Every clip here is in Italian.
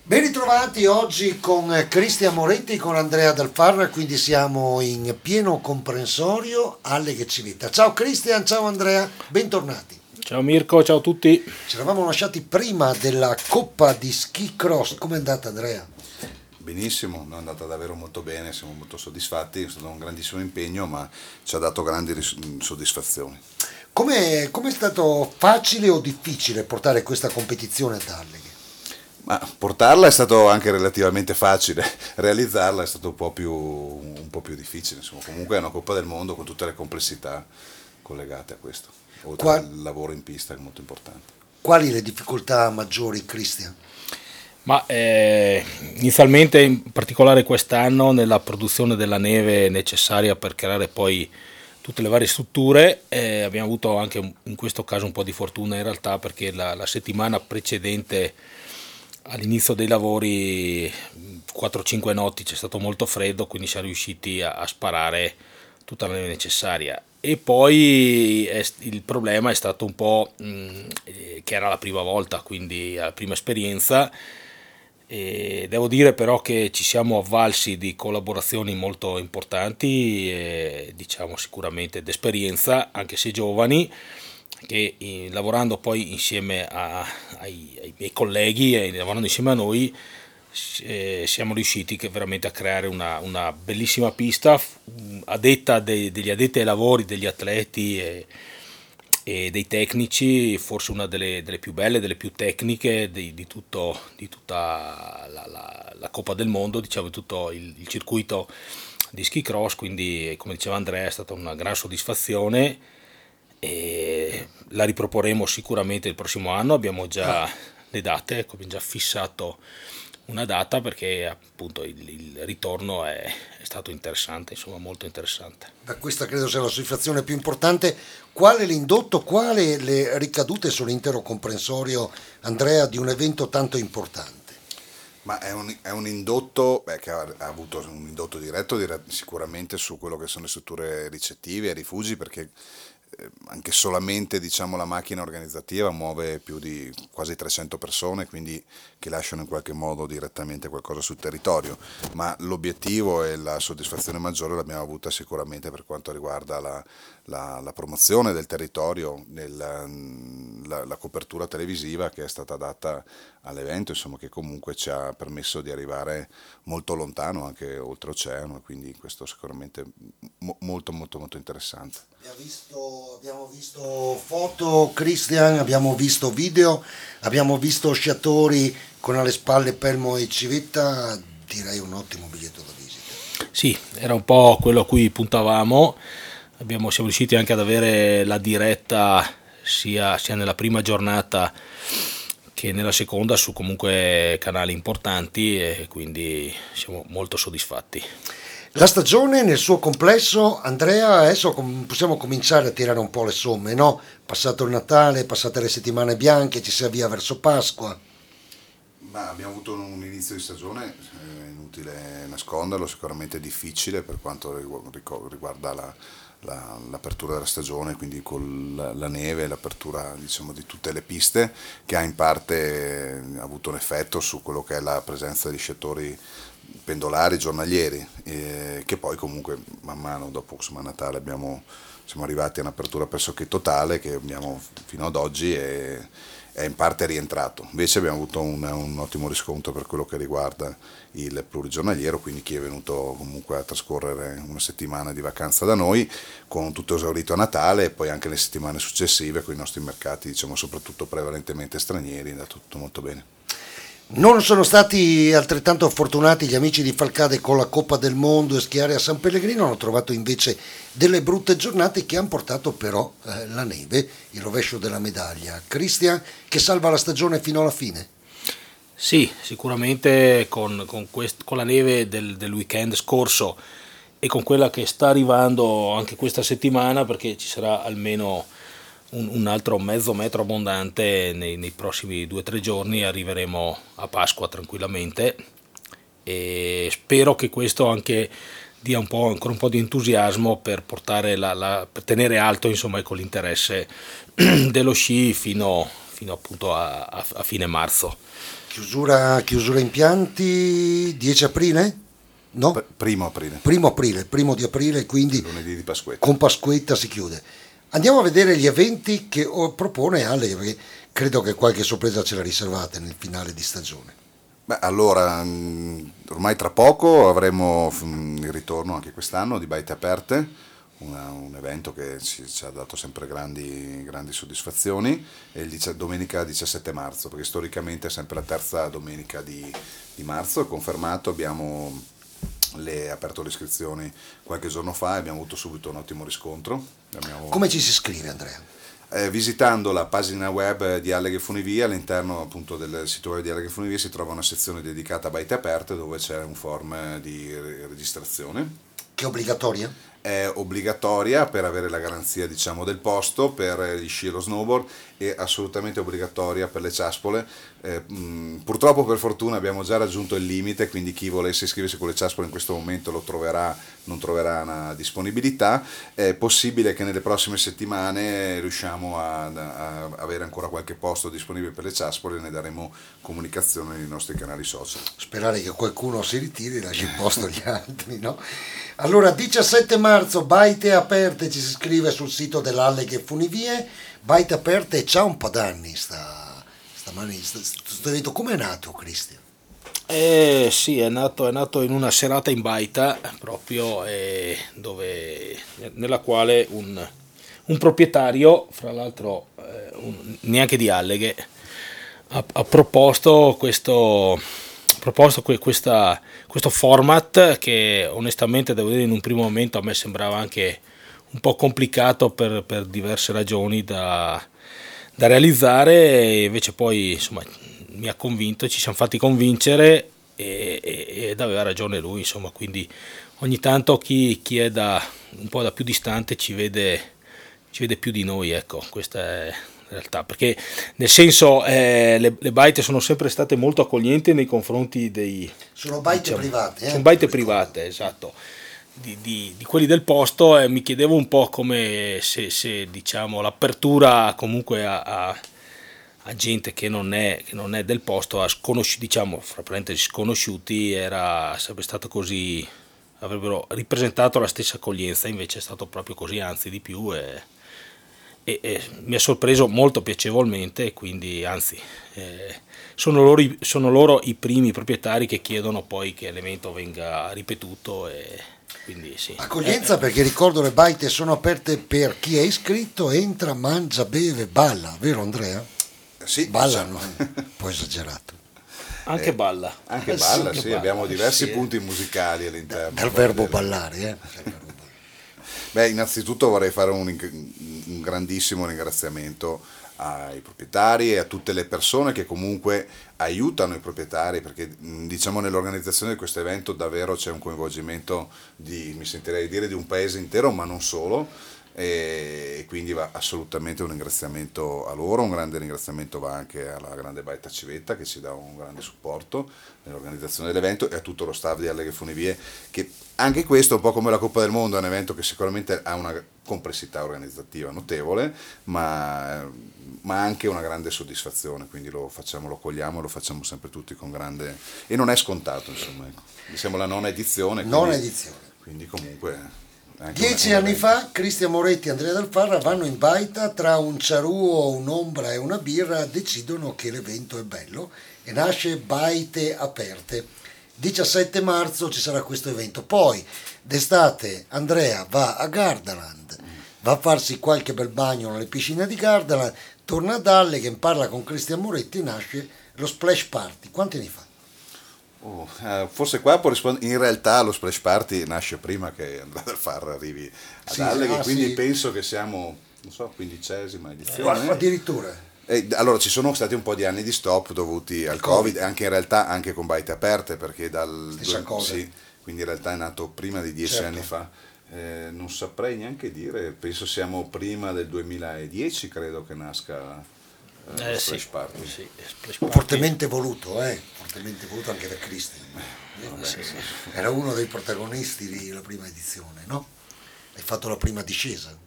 Ben ritrovati oggi con Cristian Moretti, con Andrea Del Farra, quindi siamo in pieno comprensorio alle Civita. Ciao Cristian, ciao Andrea, bentornati. Ciao Mirko, ciao a tutti. Ci eravamo lasciati prima della Coppa di Ski Cross, com'è andata Andrea? Benissimo, è andata davvero molto bene, siamo molto soddisfatti, è stato un grandissimo impegno ma ci ha dato grandi soddisfazioni. Com'è stato facile o difficile portare questa competizione ad Alleghe? Ma portarla è stato anche relativamente facile, realizzarla è stato un po' più difficile, insomma, comunque è una Coppa del Mondo con tutte le complessità collegate a questo, oltre al lavoro in pista che è molto importante. Quali le difficoltà maggiori, Cristian? Ma inizialmente, in particolare quest'anno, nella produzione della neve necessaria per creare poi tutte le varie strutture, abbiamo avuto anche in questo caso un po' di fortuna in realtà, perché la settimana precedente all'inizio dei lavori 4-5 notti c'è stato molto freddo, quindi siamo riusciti a sparare tutta la neve necessaria. E poi il problema è stato un po' che era la prima volta, quindi la prima esperienza. E devo dire però che ci siamo avvalsi di collaborazioni molto importanti, diciamo sicuramente d'esperienza, anche se giovani, che lavorando poi insieme ai miei colleghi e lavorando insieme a noi siamo riusciti veramente a creare una bellissima pista a detta degli addetti ai lavori, degli atleti e dei tecnici, forse una delle più belle, delle più tecniche di tutta la Coppa del Mondo, diciamo, tutto il circuito di ski cross. Quindi, come diceva Andrea, è stata una gran soddisfazione e la riproporremo sicuramente il prossimo anno. Abbiamo già le date, abbiamo già fissato una data, perché appunto il ritorno è stato interessante, insomma molto interessante. Da questa credo sia la soddisfazione più importante. Quale l'indotto, quale le ricadute sull'intero comprensorio, Andrea, di un evento tanto importante? Ma è un indotto che ha avuto un indotto diretto sicuramente su quello che sono le strutture ricettive e rifugi, perché anche solamente, diciamo, la macchina organizzativa muove più di quasi 300 persone, quindi che lasciano in qualche modo direttamente qualcosa sul territorio, ma l'obiettivo e la soddisfazione maggiore l'abbiamo avuta sicuramente per quanto riguarda la promozione del territorio, la copertura televisiva che è stata data all'evento, insomma, che comunque ci ha permesso di arrivare molto lontano, anche oltreoceano, quindi questo sicuramente molto molto molto interessante. Abbiamo visto foto, Cristian, abbiamo visto video, abbiamo visto sciatori con alle spalle Pelmo e Civetta, direi un ottimo biglietto da visita. Sì, era un po' quello a cui puntavamo. Siamo riusciti anche ad avere la diretta sia nella prima giornata che nella seconda su comunque canali importanti, e quindi siamo molto soddisfatti. La stagione nel suo complesso, Andrea, adesso possiamo cominciare a tirare un po' le somme, no? Passato il Natale, passate le settimane bianche, ci si avvia verso Pasqua. Ma abbiamo avuto un inizio di stagione, inutile nasconderlo, sicuramente difficile per quanto riguarda l'apertura della stagione, quindi con la neve, l'apertura, diciamo, di tutte le piste, che ha in parte avuto un effetto su quello che è la presenza di sciatori pendolari giornalieri, che poi comunque man mano dopo, insomma, Natale siamo arrivati a un'apertura pressoché totale che abbiamo fino ad oggi e è in parte rientrato. Invece abbiamo avuto un ottimo riscontro per quello che riguarda il plurigiornaliero, quindi chi è venuto comunque a trascorrere una settimana di vacanza da noi, con tutto esaurito a Natale, e poi anche le settimane successive con i nostri mercati, diciamo soprattutto prevalentemente stranieri, è andato tutto molto bene. Non sono stati altrettanto fortunati gli amici di Falcade con la Coppa del Mondo e schiare a San Pellegrino, hanno trovato invece delle brutte giornate che hanno portato però la neve, il rovescio della medaglia. Cristian, che salva la stagione fino alla fine? Sì, sicuramente con la neve del weekend scorso e con quella che sta arrivando anche questa settimana, perché ci sarà almeno un altro mezzo metro abbondante nei prossimi 2-3 giorni, arriveremo a Pasqua tranquillamente, e spero che questo anche dia ancora un po' di entusiasmo per portare per tenere alto, insomma, ecco, l'interesse dello sci fino appunto a fine marzo. Chiusura impianti 10 aprile? No? Primo aprile. Primo di aprile, quindi Lunedì di Pasquetta. con Pasquetta si chiude. Andiamo a vedere gli eventi che propone Ale, perché credo che qualche sorpresa ce la riservate nel finale di stagione. Beh, allora, ormai tra poco avremo il ritorno anche quest'anno di Baite Aperte, un evento che ci ha dato sempre grandi soddisfazioni, e domenica 17 marzo, perché storicamente è sempre la terza domenica di marzo, è confermato, abbiamo aperto le iscrizioni qualche giorno fa e abbiamo avuto subito un ottimo riscontro. Come ci si iscrive, Andrea? Visitando la pagina web di Alleghe Funivie, all'interno appunto del sito web di Alleghe Funivie si trova una sezione dedicata a Baite Aperte dove c'è un form di registrazione. Che è obbligatoria? È obbligatoria per avere la garanzia, diciamo, del posto per gli sci e lo snowboard, e assolutamente obbligatoria per le ciaspole. Purtroppo, per fortuna, abbiamo già raggiunto il limite, quindi chi volesse iscriversi con le ciaspole in questo momento non troverà una disponibilità. È possibile che nelle prossime settimane riusciamo a avere ancora qualche posto disponibile per le ciaspole, e ne daremo comunicazione nei nostri canali social. Sperare che qualcuno si ritiri e lasci il posto agli altri, no? Allora, 17 marzo, Baite Aperte, ci si iscrive sul sito dell'Alleghe Funivie. Baite Aperte c'ha un po' d'anni sto evento. Come è nato, Cristian? Sì, è nato in una serata in baita proprio, nella quale un proprietario, fra l'altro neanche di Alleghe, ha proposto questo format che onestamente, devo dire, in un primo momento a me sembrava anche un po' complicato per diverse ragioni da realizzare, e invece poi insomma mi ha convinto, ci siamo fatti convincere ed aveva ragione lui, insomma, quindi ogni tanto chi è un po' da più distante ci vede più di noi, ecco, questa è in realtà, perché nel senso le baite sono sempre state molto accoglienti nei confronti sono baite private, sono baite private, esatto, di quelli del posto, e mi chiedevo un po' come se diciamo l'apertura comunque a gente che non è del posto, a diciamo fra parentesi sconosciuti, sarebbe stato così, avrebbero ripresentato la stessa accoglienza. Invece è stato proprio così, anzi di più, e mi ha sorpreso molto piacevolmente, e quindi anzi sono loro i primi proprietari che chiedono poi che l'evento venga ripetuto, e quindi sì. Accoglienza, perché ricordo le baite sono aperte per chi è iscritto, entra, mangia, beve, balla, vero Andrea? Sì, ballano, un po' esagerato. Anche balla. Anche balla, sì, sì, balla, abbiamo diversi sì, punti musicali all'interno. Dal verbo ballare, Beh, innanzitutto vorrei fare un grandissimo ringraziamento ai proprietari e a tutte le persone che comunque aiutano i proprietari, perché diciamo nell'organizzazione di questo evento davvero c'è un coinvolgimento mi sentirei dire, di un paese intero, ma non solo, e quindi va assolutamente un ringraziamento a loro. Un grande ringraziamento va anche alla grande Baita Civetta, che ci dà un grande supporto nell'organizzazione dell'evento, e a tutto lo staff di Alleghe Funivie, che anche questo, un po' come la Coppa del Mondo, è un evento che sicuramente ha una complessità organizzativa notevole, ma anche una grande soddisfazione, quindi lo cogliamo, lo facciamo sempre tutti con grande, e non è scontato, insomma, ecco. Siamo la nona edizione, quindi comunque 10 anni fa Cristian Moretti e Andrea Del Farra vanno in baita, tra un ciaruo, un'ombra e una birra decidono che l'evento è bello e nasce Baite Aperte. 17 marzo ci sarà questo evento, poi d'estate Andrea va a Gardaland, va a farsi qualche bel bagno nelle piscine di Gardaland, torna a Alleghe, parla con Cristian Moretti, nasce lo Splash Party. Quanti anni fa? Forse qua può rispondere. In realtà lo Splash Party nasce prima che Andrea Del Farra arrivi ad Alleghe, quindi penso che siamo, non so, 15ª edizione. Addirittura. Allora ci sono stati un po' di anni di stop dovuti al Covid, anche in realtà anche con Baite Aperte, perché sì, quindi in realtà è nato prima di 10 anni fa. Non saprei neanche dire, penso siamo prima del 2010, credo che nasca Splash Party. Sì, Splash Party. Fortemente voluto anche da Cristian. Era uno dei protagonisti della prima edizione, no? Hai fatto la prima discesa.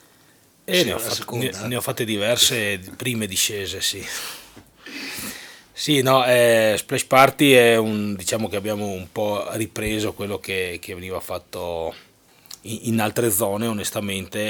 Ne ho fatte diverse prime discese, sì. Sì, no, Splash Party è diciamo che abbiamo un po' ripreso quello che veniva fatto in altre zone, onestamente,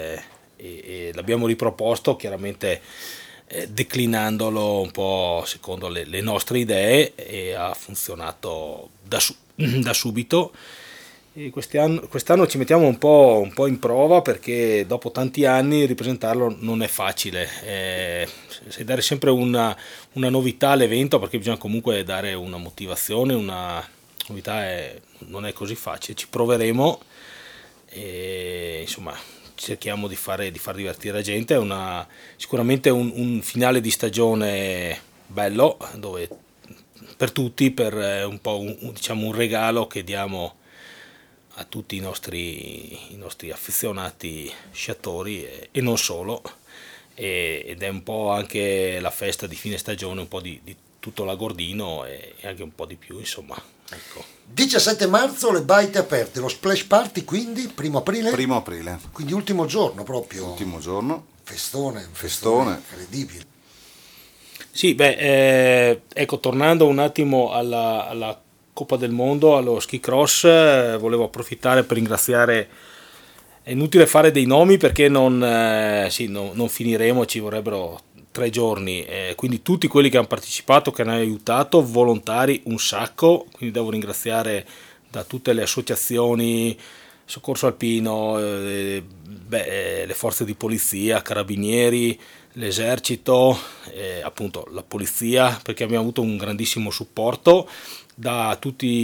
e l'abbiamo riproposto chiaramente declinandolo un po' secondo le nostre idee e ha funzionato da subito. E quest'anno ci mettiamo un po' in prova perché dopo tanti anni ripresentarlo non è facile. Se dare sempre una novità all'evento, perché bisogna comunque dare una motivazione, una novità non è così facile. Ci proveremo e insomma cerchiamo di far divertire la gente. È sicuramente un finale di stagione bello dove per tutti, per un po' diciamo un regalo che diamo a tutti i nostri affezionati sciatori e non solo, ed è un po' anche la festa di fine stagione, un po' di tutto l'Agordino e anche un po' di più, insomma. Ecco. 17 marzo le baite aperte, lo Splash Party quindi, 1 aprile? 1 aprile. Quindi ultimo giorno proprio. Ultimo giorno. Festone incredibile. Sì, ecco, tornando un attimo alla Coppa del Mondo, allo ski cross, volevo approfittare per ringraziare. È inutile fare dei nomi perché non finiremo, ci vorrebbero 3 giorni, quindi tutti quelli che hanno partecipato, che hanno aiutato, volontari un sacco, quindi devo ringraziare da tutte le associazioni, Soccorso Alpino, le forze di polizia, carabinieri, l'esercito, appunto la polizia, perché abbiamo avuto un grandissimo supporto da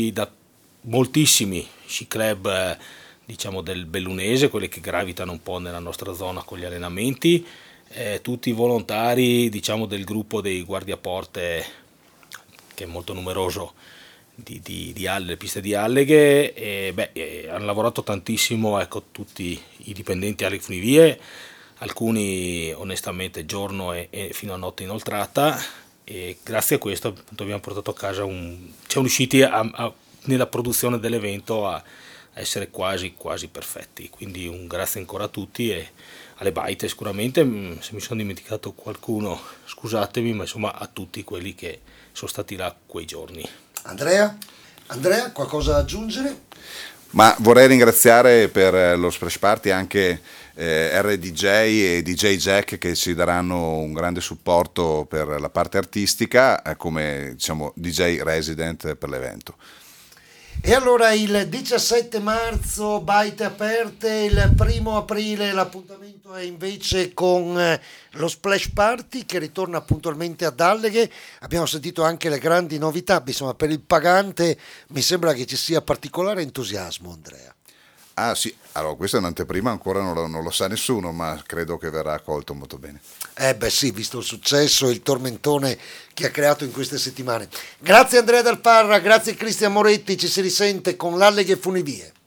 moltissimi sci club, diciamo del Bellunese, quelli che gravitano un po' nella nostra zona con gli allenamenti, tutti i volontari, diciamo, del gruppo dei guardiaporte, che è molto numeroso, di Alle, piste di Alleghe, e hanno lavorato tantissimo, ecco, tutti i dipendenti alle funivie, alcuni onestamente giorno e fino a notte inoltrata, e grazie a questo appunto abbiamo portato a casa siamo riusciti nella produzione dell'evento a essere quasi perfetti, quindi un grazie ancora a tutti e alle baite sicuramente. Se mi sono dimenticato qualcuno scusatemi, ma insomma a tutti quelli che sono stati là quei giorni. Andrea, qualcosa da aggiungere? Ma vorrei ringraziare per lo Splash Party anche RDJ e DJ Jack, che ci daranno un grande supporto per la parte artistica, come diciamo DJ resident per l'evento. E allora il 17 marzo baite aperte, il 1 aprile l'appuntamento è invece con lo Splash Party che ritorna puntualmente ad Alleghe. Abbiamo sentito anche le grandi novità, insomma per il pagante mi sembra che ci sia particolare entusiasmo, Andrea. Ah sì, allora questa è un'anteprima, ancora non lo sa nessuno, ma credo che verrà accolto molto bene. Sì, visto il successo e il tormentone che ha creato in queste settimane. Grazie Andrea Dal Parra, grazie Cristian Moretti, ci si risente con l'Alleghe Funivie.